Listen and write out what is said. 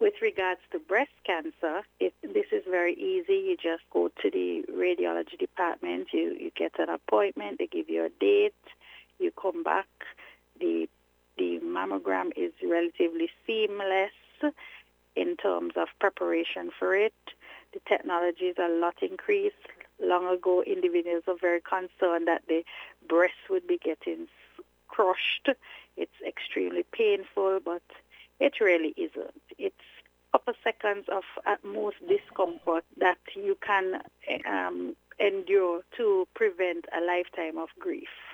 With regards to breast cancer, this is very easy. You just go to the radiology department, you get an appointment, they give you a date, you come back. The mammogram is relatively seamless in terms of preparation for it. The technology is a lot increased. Long ago, individuals were very concerned that the breast would be getting crushed. It's extremely painful, but it really isn't. It's a couple seconds of at most discomfort that you can endure to prevent a lifetime of grief.